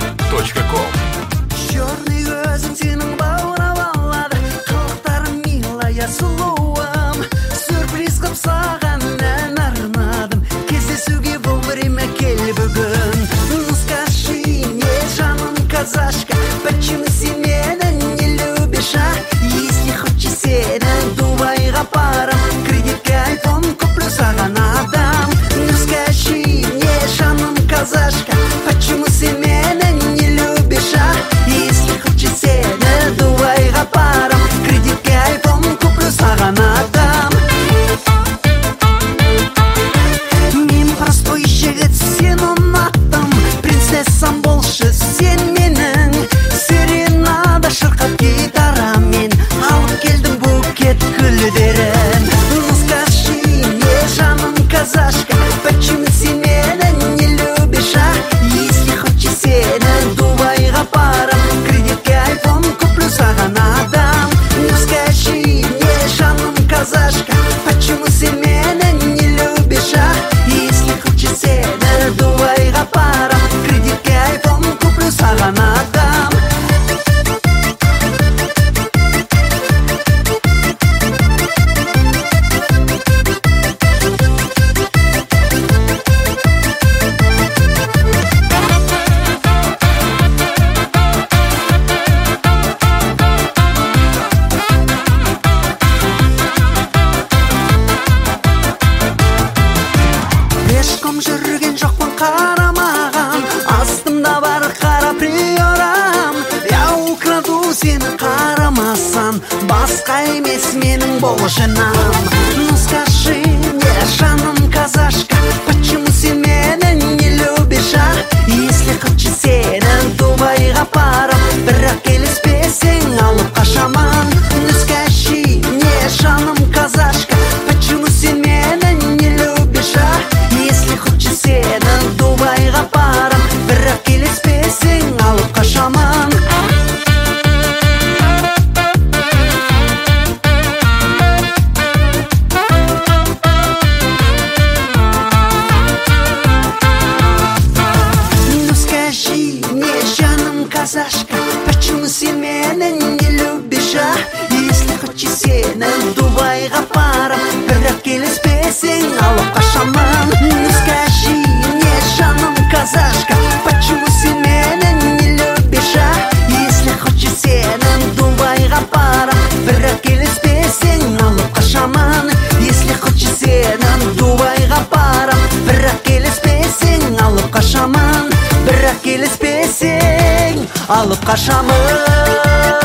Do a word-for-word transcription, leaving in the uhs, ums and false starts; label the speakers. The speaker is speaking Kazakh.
Speaker 1: точка ком.
Speaker 2: Черный gözün senin баурап алады, қылықтарың милая сұлуым. Сюрприз қып саған ән арнадым, кездесуге бұл время кел бүгін. Ну скажи мне, жаным казашка, почему ты меня не любишь, а? Если хочешь сені Дубайға барам, кредитке айфон куплю саған адам. Ну скажи мне, жаным казашка, почему ты меня не любишь, а? Если хочешь сені Дубайға барам, кредитке айфон куплю саған адам. Мен простой жігіт, сен ұнаттым, принцессам болшы сен менің. Серенада шырқап гитарамен алып келдім букет гүлдерін. Ну скажи мне, жаным казашка, почему ты меня не любишь, а? Если хочешь сені Дубайға барам, кредитке айфон куплю саған адам. Ну скажи мне, жаным казашка, почему ты меня не любишь, а? Если хочешь сені Дубайға барам, кредитке айфон куплю саған адам. Ешкім жүрген жоқпын қарамаған, астымда бар қара приорам. Я украду сені қарамасан, басқа емес менің болжанам. Ну скажи мне, жаным казашка, почему ты меня не любишь, а? Если хочешь сені Дубайға барам, бірақ келіспесең алып қашаман. Ну скажи мне, жаным казашка, почему ты меня не любишь, а? Если хочешь сені Дубайға барам, бірақ келіспесең алып қашаман. Ну скажи мне, жаным казашка, почему ты меня не любишь, а? Если хочешь сені Дубайға барам, бірақ келіспесең алып қашаман. Ну скажи мне, жаным казашка, почему ты меня не любишь, а? Если хочешь сені Дубайға барам, бірақ келіспесең алып қашаман. Если хочешь сені Дубайға барам, бірақ келіспесең алып қашаман. Бірақ келіспесең алып қашаман.